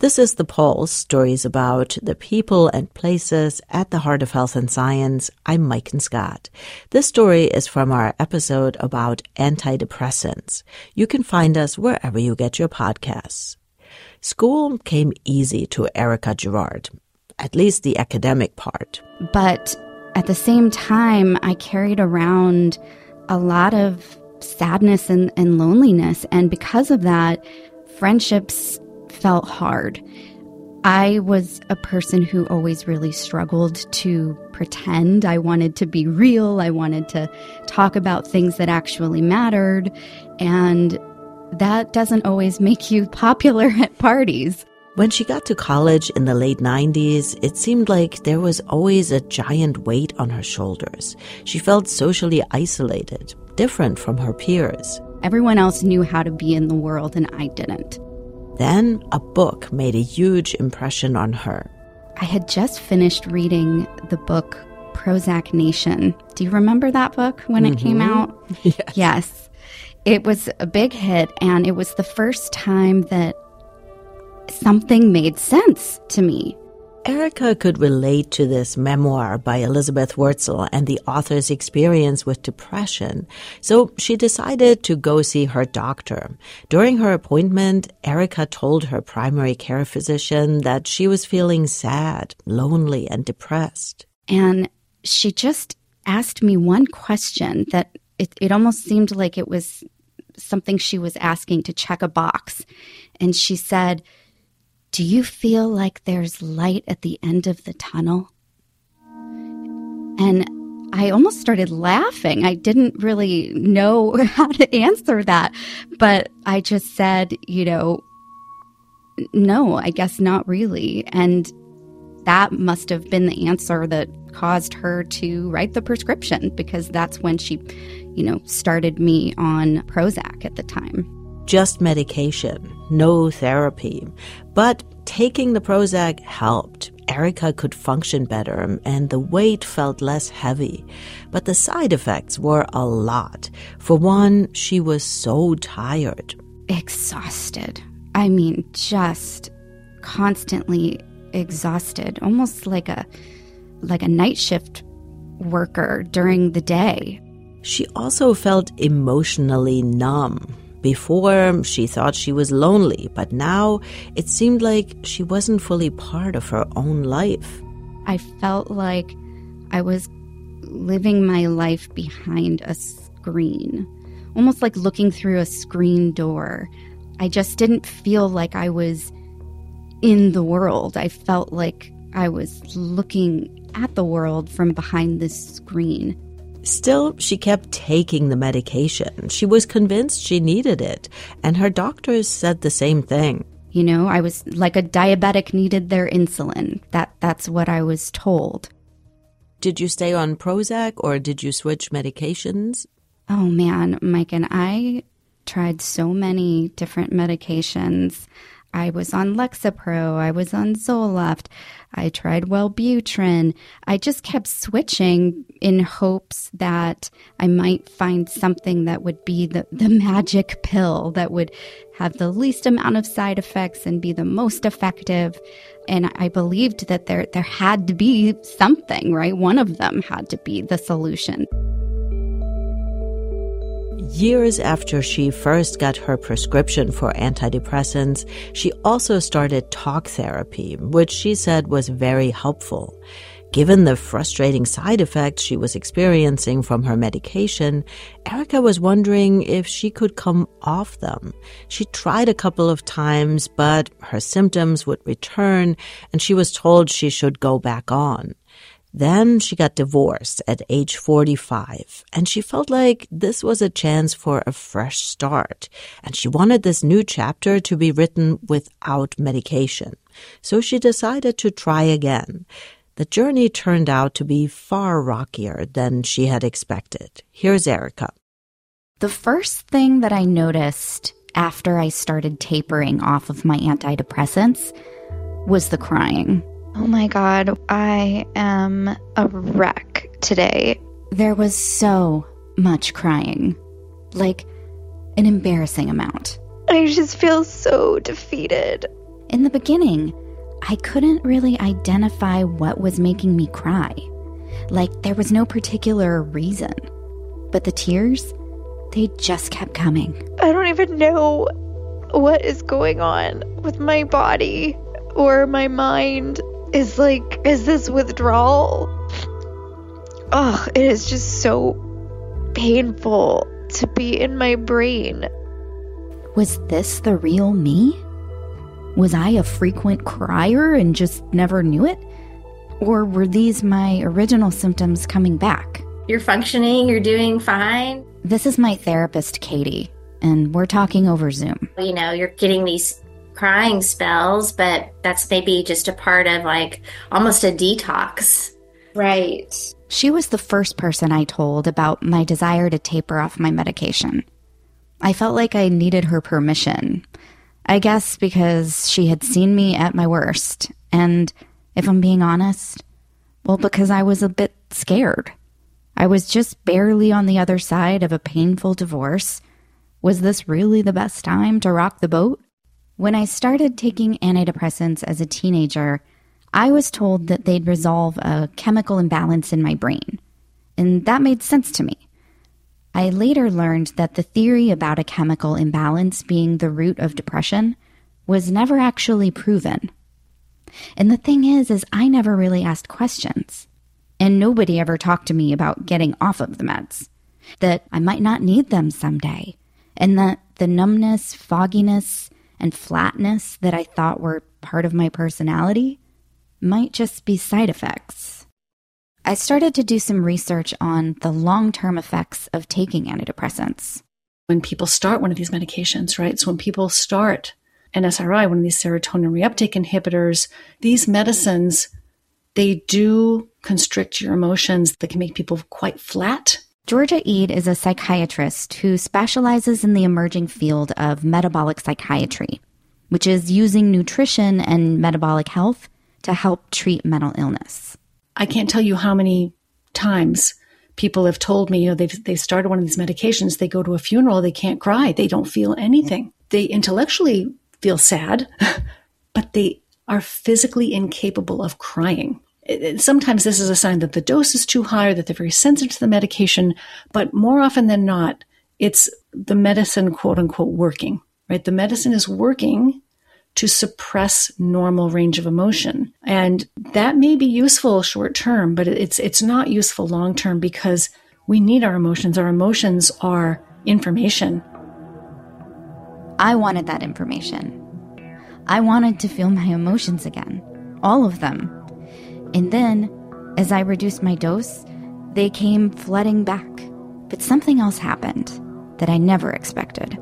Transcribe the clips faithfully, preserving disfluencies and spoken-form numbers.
This is The Pulse, stories about the people and places at the heart of health and science. I'm Maiken Scott. This story is from our episode about antidepressants. You can find us wherever you get your podcasts. School came easy to Erica Girard, at least the academic part. But at the same time, I carried around a lot of sadness and, and loneliness. And because of that, friendships felt hard. I was a person who always really struggled to pretend. I wanted to be real. I wanted to talk about things that actually mattered. And that doesn't always make you popular at parties. When she got to college in the late nineties, it seemed like there was always a giant weight on her shoulders. She felt socially isolated, different from her peers. Everyone else knew how to be in the world, and I didn't. Then a book made a huge impression on her. I had just finished reading the book Prozac Nation. Do you remember that book when mm-hmm. it came out? Yes. Yes. It was a big hit, and it was the first time that something made sense to me. Erica could relate to this memoir by Elizabeth Wurtzel and the author's experience with depression, so she decided to go see her doctor. During her appointment, Erica told her primary care physician that she was feeling sad, lonely, and depressed. And she just asked me one question that it, it almost seemed like it was something she was asking to check a box. And she said, "Do you feel like there's light at the end of the tunnel?" And I almost started laughing. I didn't really know how to answer that. But I just said, you know, no, I guess not really. And that must have been the answer that caused her to write the prescription, because that's when she, you know, started me on Prozac at the time. Just medication, no therapy. But taking the Prozac helped. Erica could function better and the weight felt less heavy. But the side effects were a lot. For one, she was so tired. Exhausted. I mean, just constantly exhausted, almost like a like a night shift worker during the day. She also felt emotionally numb. Before, she thought she was lonely, but now it seemed like she wasn't fully part of her own life. I felt like I was living my life behind a screen, almost like looking through a screen door. I just didn't feel like I was in the world. I felt like I was looking at the world from behind this screen. Still, she kept taking the medication. She was convinced she needed it, and her doctors said the same thing. You know, I was like a diabetic needed their insulin. That that's what I was told. Did you stay on Prozac, or did you switch medications? Oh, man, Mike, and I tried so many different medications. I was on Lexapro, I was on Zoloft, I tried Wellbutrin. I just kept switching in hopes that I might find something that would be the, the magic pill that would have the least amount of side effects and be the most effective. And I believed that there, there had to be something, right? One of them had to be the solution. Years after she first got her prescription for antidepressants, she also started talk therapy, which she said was very helpful. Given the frustrating side effects she was experiencing from her medication, Erica was wondering if she could come off them. She tried a couple of times, but her symptoms would return, and she was told she should go back on. Then she got divorced at age forty-five, and she felt like this was a chance for a fresh start, and she wanted this new chapter to be written without medication. So she decided to try again. The journey turned out to be far rockier than she had expected. Here's Erica. The first thing that I noticed after I started tapering off of my antidepressants was the crying. Oh my God, I am a wreck today. There was so much crying, like an embarrassing amount. I just feel so defeated. In the beginning, I couldn't really identify what was making me cry. Like, there was no particular reason. But the tears, they just kept coming. I don't even know what is going on with my body or my mind. Is like, is this withdrawal? Oh, it is just so painful to be in my brain. Was this the real me? Was I a frequent crier and just never knew it? Or were these my original symptoms coming back? You're functioning, you're doing fine. This is my therapist, Katie, and we're talking over Zoom. You know, you're getting these crying spells, but that's maybe just a part of like almost a detox. Right. She was the first person I told about my desire to taper off my medication. I felt like I needed her permission. I guess because she had seen me at my worst. And if I'm being honest, well, because I was a bit scared. I was just barely on the other side of a painful divorce. Was this really the best time to rock the boat? When I started taking antidepressants as a teenager, I was told that they'd resolve a chemical imbalance in my brain. And that made sense to me. I later learned that the theory about a chemical imbalance being the root of depression was never actually proven. And the thing is, is I never really asked questions. And nobody ever talked to me about getting off of the meds. That I might not need them someday. And that the numbness, fogginess, and flatness that I thought were part of my personality might just be side effects. I started to do some research on the long-term effects of taking antidepressants. When people start one of these medications, right? So when people start an S R I, one of these serotonin reuptake inhibitors, these medicines, they do constrict your emotions. They can make people quite flat. Georgia Ede is a psychiatrist who specializes in the emerging field of metabolic psychiatry, which is using nutrition and metabolic health to help treat mental illness. I can't tell you how many times people have told me, you know, they've, they've started one of these medications, they go to a funeral, they can't cry, they don't feel anything. They intellectually feel sad, but they are physically incapable of crying. It, it, sometimes this is a sign that the dose is too high or that they're very sensitive to the medication, but more often than not, it's the medicine, quote unquote, working, right? The medicine is working to suppress normal range of emotion. And that may be useful short term, but it's it's not useful long term because we need our emotions. Our emotions are information. I wanted that information. I wanted to feel my emotions again, all of them. And then, as I reduced my dose, they came flooding back. But something else happened that I never expected.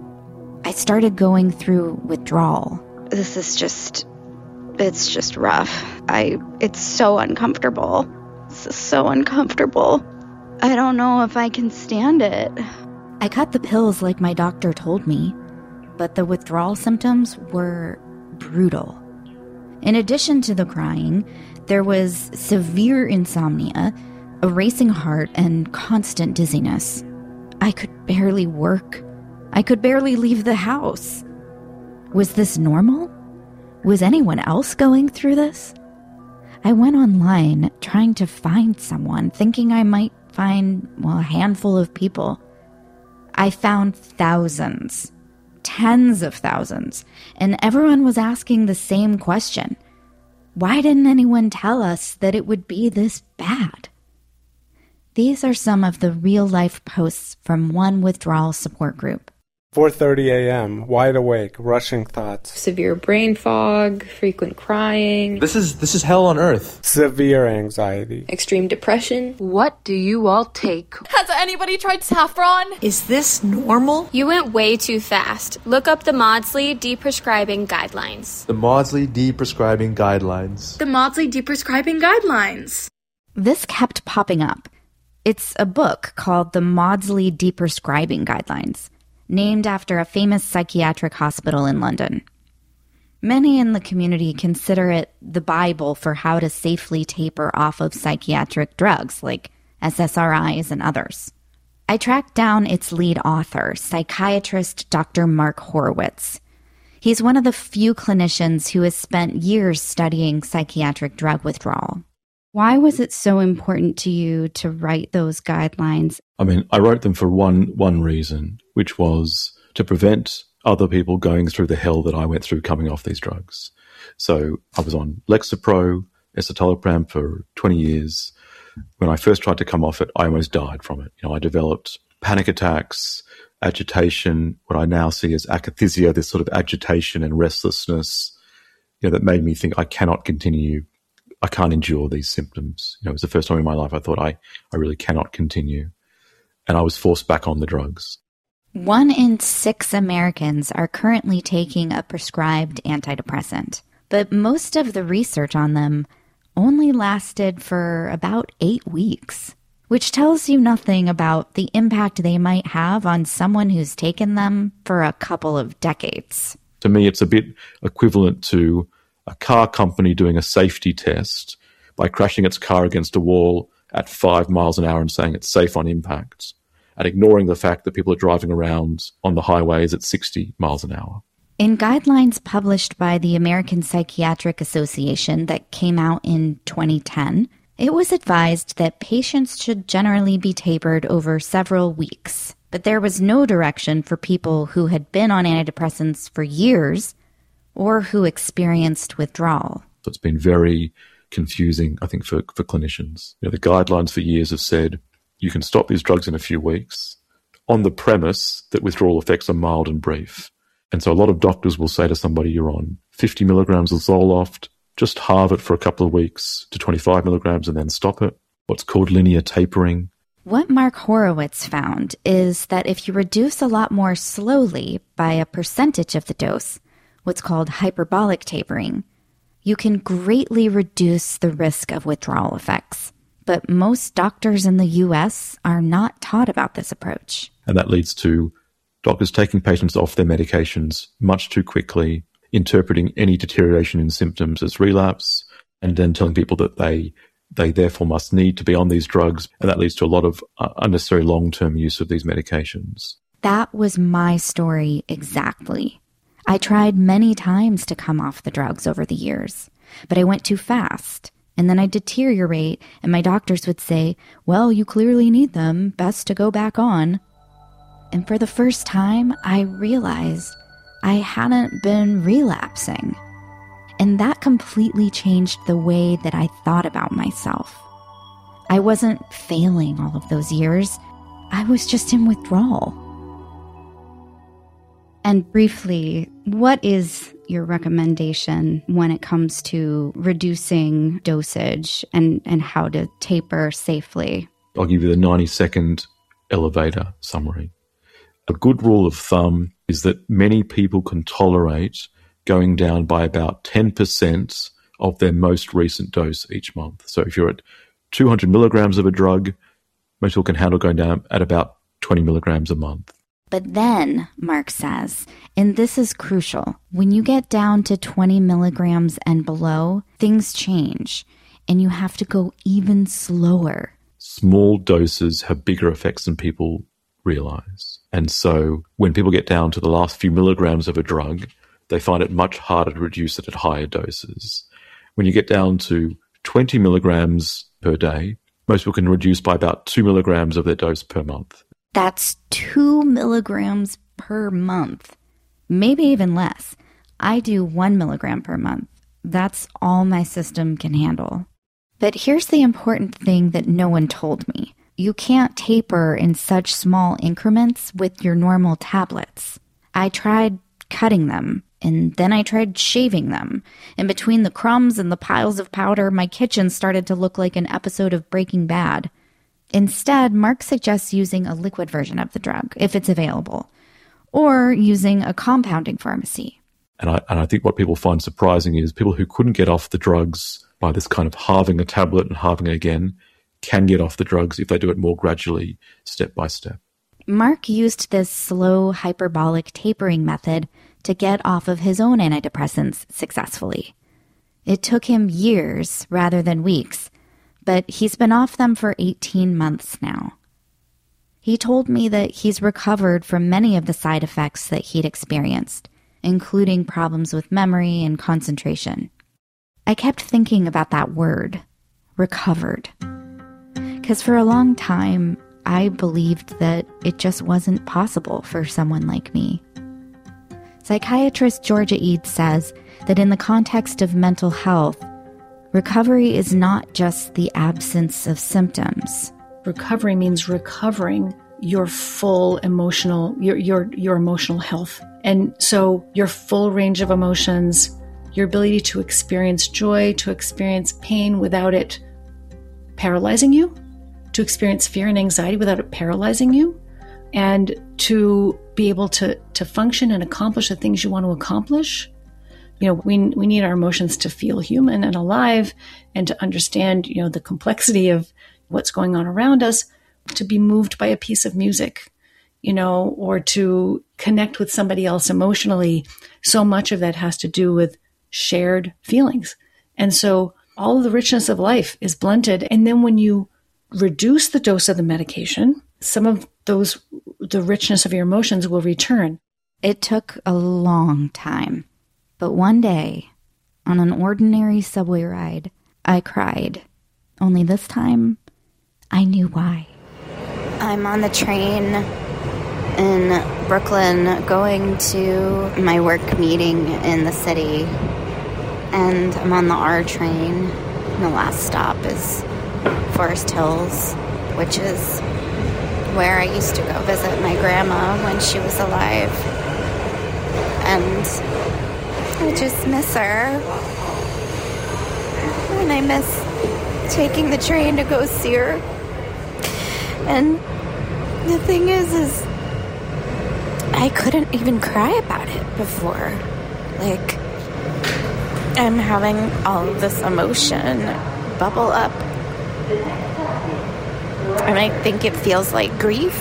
I started going through withdrawal. This is just, it's just rough. I, it's so uncomfortable. This is so uncomfortable. I don't know if I can stand it. I cut the pills like my doctor told me, but the withdrawal symptoms were brutal. In addition to the crying, there was severe insomnia, a racing heart, and constant dizziness. I could barely work. I could barely leave the house. Was this normal? Was anyone else going through this? I went online trying to find someone, thinking I might find, well, a handful of people. I found thousands, tens of thousands, and everyone was asking the same question. Why didn't anyone tell us that it would be this bad? These are some of the real-life posts from one withdrawal support group. four thirty a.m., wide awake, rushing thoughts. Severe brain fog, frequent crying. This is this is hell on earth. Severe anxiety. Extreme depression. What do you all take? Has anybody tried saffron? Is this normal? You went way too fast. Look up the Maudsley Deprescribing Guidelines. The Maudsley Deprescribing Guidelines. The Maudsley Deprescribing Guidelines. This kept popping up. It's a book called the Maudsley Deprescribing Guidelines, named after a famous psychiatric hospital in London. Many in the community consider it the Bible for how to safely taper off of psychiatric drugs like S S R Is and others. I tracked down its lead author, psychiatrist Doctor Mark Horowitz. He's one of the few clinicians who has spent years studying psychiatric drug withdrawal. Why was it so important to you to write those guidelines? I mean, I wrote them for one one reason, which was to prevent other people going through the hell that I went through coming off these drugs. So I was on Lexapro, escitalopram for twenty years. When I first tried to come off it, I almost died from it. You know, I developed panic attacks, agitation, what I now see as akathisia, this sort of agitation and restlessness, you know, that made me think I cannot continue. I can't endure these symptoms. You know, it was the first time in my life I thought I, I really cannot continue. And I was forced back on the drugs. One in six Americans are currently taking a prescribed antidepressant, but most of the research on them only lasted for about eight weeks, which tells you nothing about the impact they might have on someone who's taken them for a couple of decades. To me, it's a bit equivalent to a car company doing a safety test by crashing its car against a wall at five miles an hour and saying it's safe on impact, and ignoring the fact that people are driving around on the highways at sixty miles an hour. In guidelines published by the American Psychiatric Association that came out in twenty ten, it was advised that patients should generally be tapered over several weeks. But there was no direction for people who had been on antidepressants for years or who experienced withdrawal. So it's been very confusing, I think, for, for clinicians. You know, the guidelines for years have said you can stop these drugs in a few weeks on the premise that withdrawal effects are mild and brief. And so a lot of doctors will say to somebody, you're on fifty milligrams of Zoloft, just halve it for a couple of weeks to twenty-five milligrams and then stop it. What's called linear tapering. What Mark Horowitz found is that if you reduce a lot more slowly by a percentage of the dose, what's called hyperbolic tapering, you can greatly reduce the risk of withdrawal effects. But most doctors in the U S are not taught about this approach. And that leads to doctors taking patients off their medications much too quickly, interpreting any deterioration in symptoms as relapse, and then telling people that they they therefore must need to be on these drugs. And that leads to a lot of uh, unnecessary long-term use of these medications. That was my story exactly. I tried many times to come off the drugs over the years, but I went too fast. And then I'd deteriorate, and my doctors would say, well, you clearly need them, best to go back on. And for the first time, I realized I hadn't been relapsing. And that completely changed the way that I thought about myself. I wasn't failing all of those years. I was just in withdrawal. And briefly, what is your recommendation when it comes to reducing dosage and, and how to taper safely? I'll give you the ninety-second elevator summary. A good rule of thumb is that many people can tolerate going down by about ten percent of their most recent dose each month. So if you're at two hundred milligrams of a drug, most people can handle going down at about twenty milligrams a month. But then, Mark says, and this is crucial, when you get down to twenty milligrams and below, things change, and you have to go even slower. Small doses have bigger effects than people realize. And so when people get down to the last few milligrams of a drug, they find it much harder to reduce it at higher doses. When you get down to twenty milligrams per day, most people can reduce by about two milligrams of their dose per month. That's two milligrams per month, maybe even less. I do one milligram per month. That's all my system can handle. But here's the important thing that no one told me. You can't taper in such small increments with your normal tablets. I tried cutting them, and then I tried shaving them. And between the crumbs and the piles of powder, my kitchen started to look like an episode of Breaking Bad. Instead, Mark suggests using a liquid version of the drug, if it's available, or using a compounding pharmacy. And I, and I think what people find surprising is people who couldn't get off the drugs by this kind of halving a tablet and halving it again can get off the drugs if they do it more gradually, step by step. Mark used this slow hyperbolic tapering method to get off of his own antidepressants successfully. It took him years rather than weeks, but he's been off them for eighteen months now. He told me that he's recovered from many of the side effects that he'd experienced, including problems with memory and concentration. I kept thinking about that word, recovered. Because for a long time, I believed that it just wasn't possible for someone like me. Psychiatrist Georgia Eads says that in the context of mental health, recovery is not just the absence of symptoms. Recovery means recovering your full emotional, your, your, your emotional health. And so your full range of emotions, your ability to experience joy, to experience pain without it paralyzing you, to experience fear and anxiety without it paralyzing you, and to be able to, to function and accomplish the things you want to accomplish. You know, we we need our emotions to feel human and alive, and to understand, you know, the complexity of what's going on around us, to be moved by a piece of music, you know, or to connect with somebody else emotionally. So much of that has to do with shared feelings. And so all of the richness of life is blunted. And then when you reduce the dose of the medication, some of those, the richness of your emotions will return. It took a long time. But one day, on an ordinary subway ride, I cried. Only this time, I knew why. I'm on the train in Brooklyn going to my work meeting in the city. And I'm on the R train. And the last stop is Forest Hills, which is where I used to go visit my grandma when she was alive. And I just miss her. And I miss taking the train to go see her. And the thing is, is I couldn't even cry about it before. Like, I'm having all of this emotion bubble up. And I think it feels like grief.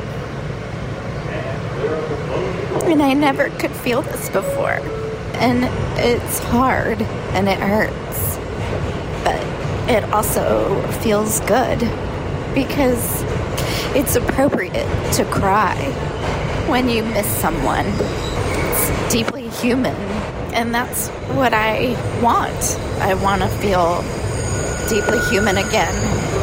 And I never could feel this before. And it's hard and it hurts, but it also feels good because it's appropriate to cry when you miss someone. It's deeply human, and that's what I want. I want to feel deeply human again.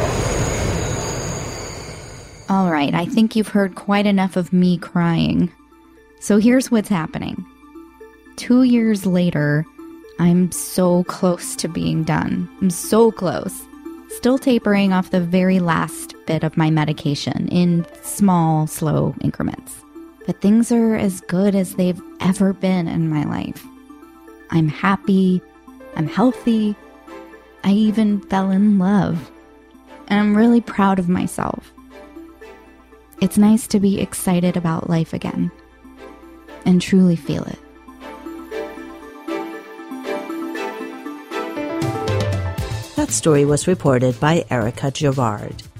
All right, I think you've heard quite enough of me crying. So here's what's happening. Two years later, I'm so close to being done. I'm so close. Still tapering off the very last bit of my medication in small, slow increments. But things are as good as they've ever been in my life. I'm happy. I'm healthy. I even fell in love. And I'm really proud of myself. It's nice to be excited about life again and truly feel it. That story was reported by Erica Gerard.